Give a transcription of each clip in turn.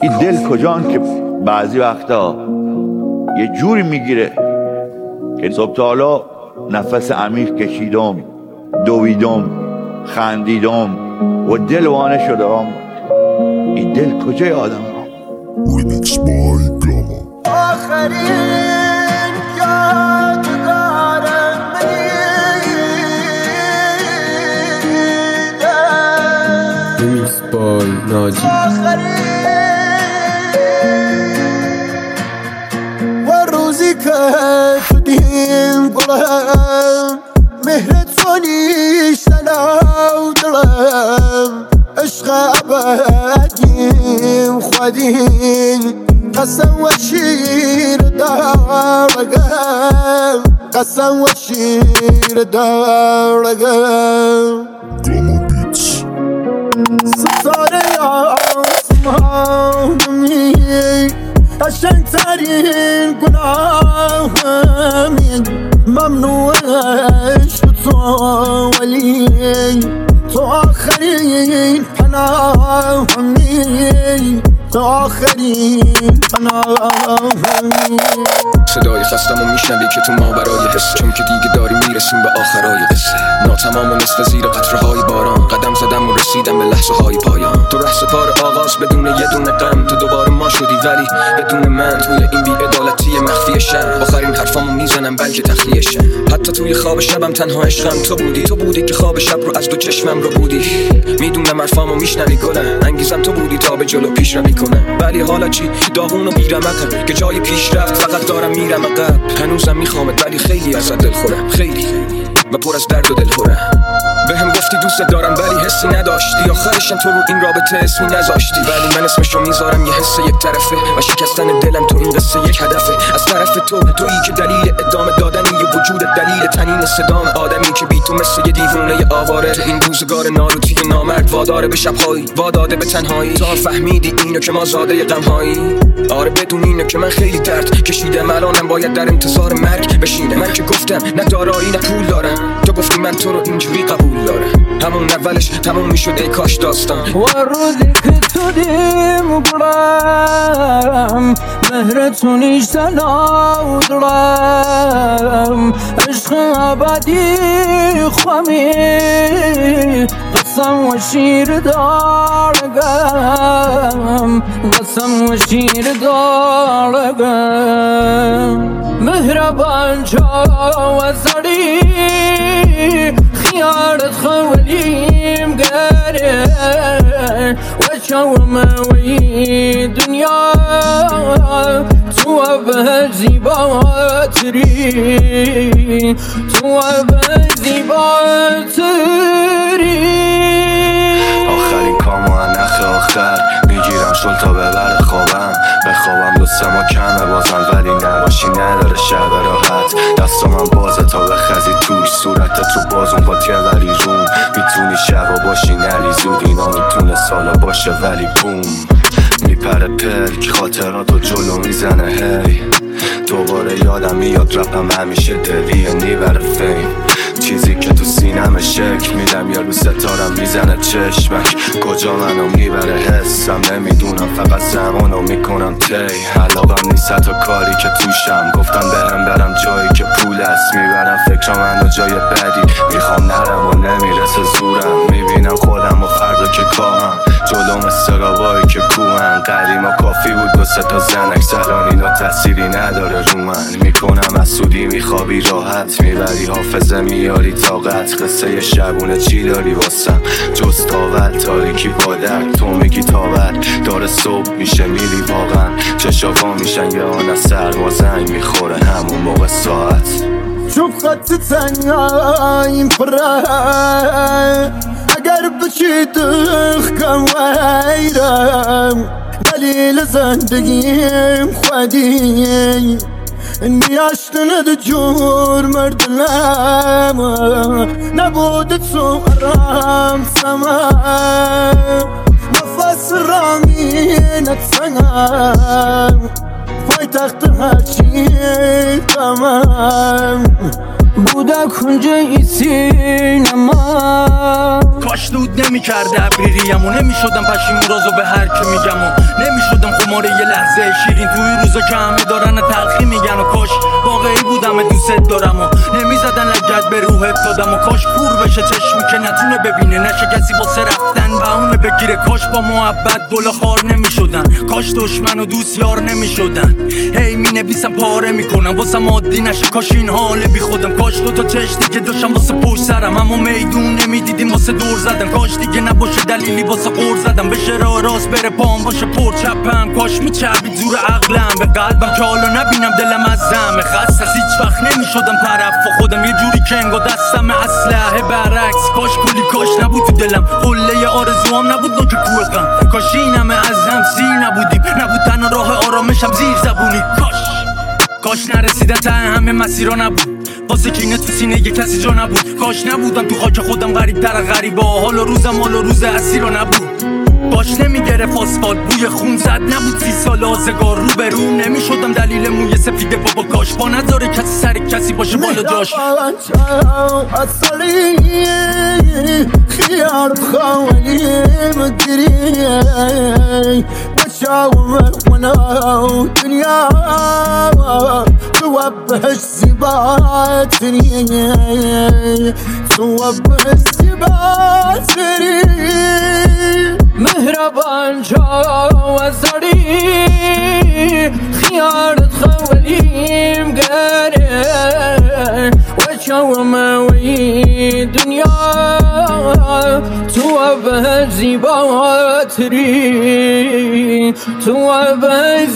این دل کجان که بعضی وقتا یه جوری میگیره که صبح تا حالا نفس عمیق کشیدم، دویدم، خندیدم و دل وانه شدم. این دل کجای آدم ها؟ Remix by Gama. آخرین یادگارم Remix by ناجی. و روزی که تو دیم گلم مهرت نیشتن او دلم عشق ابدیم خودین قسم و شیر دارگم قسم و شیر دارگم Gama Beats. ستاره آسمانی قشنگترین گناهمی ممنوعش تو ولی تو آخرین پناهمی تو آخرین پناهمی صدای خستمو میشنوی که تو ما برای حس چون که دیگه داری میرسیم به آخرای قصه ناتمام و نصف زیر قطره‌های باران قدم زدم و رسیدم به لحظه های پایان تو رهس پار آغاز بدون یه دونه غم تو دوباره ما شدی ولی بدون من توی این بی‌عدالتی مخفی شب آخرین حرفامو میزنم بلکه تخلیه شم حتی توی خواب شبم تنها عشقم تو بودی که خواب شب رو از دو چشمم رو بودی میدونم حرفامو میشنوی گلم انگیزم تو بودی تا به جلو پیش روی کنم ولی حالا چی داغون و بی‌رمقم که جای پیشرفت فقط دارم میرم عقب هنوزم میخوامت ولی خیلی ازت دلخورم خیلی و پر از درد و دلخورم بهم گفتی دوست دارم ولی حسی نداشتی آخرشم تو رو این رابطه اسمی نذاشتی ولی من اسمشو میذارم یه حس یک طرفه و شکستن دلم تو این قصه یک هدفه از طرف تویی که دلیل ادامه دادن یه وجود دلیل تنین صدام آدمی که بی تو مثل یه دیوونه آواره تو این روزگار ناروتی نامرد واداره به شبهایی واداده به تنهایی تا فهمیدی اینو که ما زاده غمهایی آره بدون اینو که من خیلی درد کشیدم الانم باید در انتظار مرگ بشینم من که گفتم نه دارایی نه پول دارم تو گفتی من تو رو اینجوری قبول دارم همون اولش تموم میشد ای کاش داستان و روزی که تو دیم گلم مهرتو نیشتن او دلم عشق ابدی خوامی قسم و شیر دارگم قسم و شیر دارگم مهربان جاوزاری خیارت خولیم گره و شوموی دنیا تو به زیباتری تو به زیباتری آخرین کامو نخ آخر میگیرم شل تا ببر خوابم بخوابم دوستم و کمه بازم ولی نباشی نداره شب راحت دست من بازه تا بخزی توش صورت تو بازون با ولی روم میتونی شبا باشی نلی زود اینا میتونه سالا باشه ولی بوم میپره پرک خاطراتو جلو میزنه هی دوباره یادم میاد رپم همیشه دلیه نیبره فیم چیزی که تو سینم شکل میدم یا رو ستارم میزنه چشمک کجا منو میبره حسم نمیدونم فقط زمانو میکنم تی علاقم نیست حتی کاری که توشم گفتم بهم برم جایی که پول است میبرم فکرم منو جای بدی میخوام نرم و نمیرسه زورم میبینم خودم و فردا که کاهم جلوم استرابایی که کوهن قدیما کافی بود دو سه تا زنک سران اینا تأثیری نداره رو من میکنم از سودی میخوابی راحت میبری حافظه میاری طاقت قصه شبونه چی داری واسم جز تاول تاریکی با درد تو میگی تاول داره صبح میشه میری واقعا چشاوا میشن یه آن از سرما زنگ میخوره همون موقع ساعت شوف خط تنهایم پره اگر بچی دخکم ویرم دلیل زندگیم خودی نیاشتند جور مردلم نبود تو آرام سمم نفس رامینت سنم پایتخت هرچی تمام بوده کنجه سینما کاش دود نمی کرده ابریریم و نمی شدم پشیمون رازو به هر که میگم و نمی شدم شماره یه لحظه شیرین توی روزا که همه دارن تلخی میگن و کاش واقعی بودم دوست دارم و نمیزدن لگد به روحت دادم و کاش پور بشه چشمی که نتونه ببینه نشه کسی واسه رفتن بهونه بگیره کاش با محبت گل خار نمیشدن کاش دشمن و دوست یار نمیشدن هی مینویسم پاره میکنم واسم عادی نشه کاش این حال بی خودم کاش دوتا چشم دیگه داشتم واسه پشت سرم اما میدون نمیدیدیم واسه دور زدن کاش دیگه نباشه دلیلی واسه قور زدم بشه راه راست بره پام باشه پر چپم کاش میچربید زور عقلم به قلبم که حالا نبینم دلم از زمه خسته هیچ وقت نمیشدم طرف خودم یه جوری که انگار دستم اسلحه برعکس کاش کلی کاش نبود تو دلم قله آرزوام نبود نوک کوه غم کاش این همه از هم سیر نبودیم نبود تنها راه آرامشم زیر زبونی کاش نرسیدن ته همه مسیرها نبود واسه کینه تو سینه یه کسی جا نبود کاش نبودم تو خاک خودم غریب تر غریبا حال و روز اسیرا نبود باش نمیگرفت آسفالت بوی خون زد نبود 30 سال آزگار رو به روم نمیشدم دلیل موی سفید بابا کاش با نذاره کسی سر کسی باشه بالا جاش خيار بخوالي مدري بشاور وانا دنيا توبه السباتري توبه السباتري مهربان جاوزري خيار خوالي مقاري وشاور ماوي دنيا توبه زیباتری توبه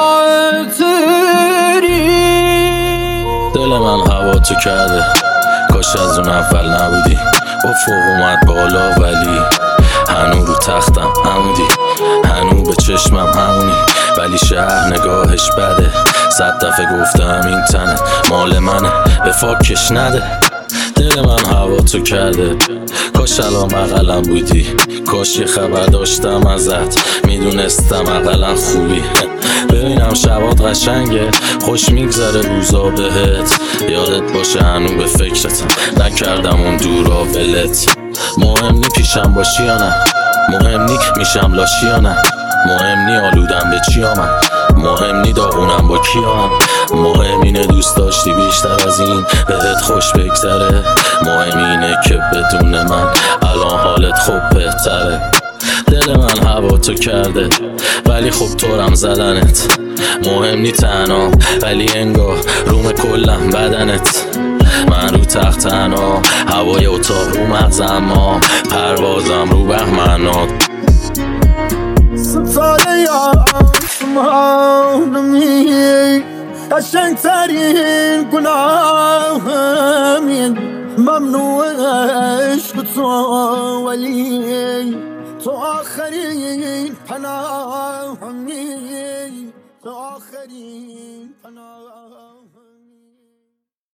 زیباتری دل من هوا تو کرده کاش از اون اول نبودی افق اومد بالا ولی هنو رو تختم همودی هنو به چشمم همونی ولی شهر نگاهش بده 100 دفعه گفتم این تنه مال منه به فاکش نده دل من هوا تو کرده کاش الان اقلم بودی کاش یه خبر داشتم ازت میدونستم اقلم خوبی ببینم شبات قشنگه خوش میگذره روزا بهت یادت باشه هنو به فکرتم نکردم اون دورا ولت مهم نی پیشم باشی یا نه مهم نی میشم لاشی یا نه مهم نی آلودم به چی آمد مهم نی داغونم با کیام مهم اینه دوست داشتی بیشتر از این بهت خوش بگذره مهم اینه که بدون من الان حالت خوب بهتره دل من هوا تو کرده ولی خب طورم زدنت مهم نی تنها ولی انگار روم کلم بدنت من رو تخت تنها هوای اتاق رو مغزم ما پروازم رو بهمنات سفاله شمارمی عشان ترین گناهمین ممنوع عشق تو ولی تو آخرین پناهمی تو آخرین پناهمی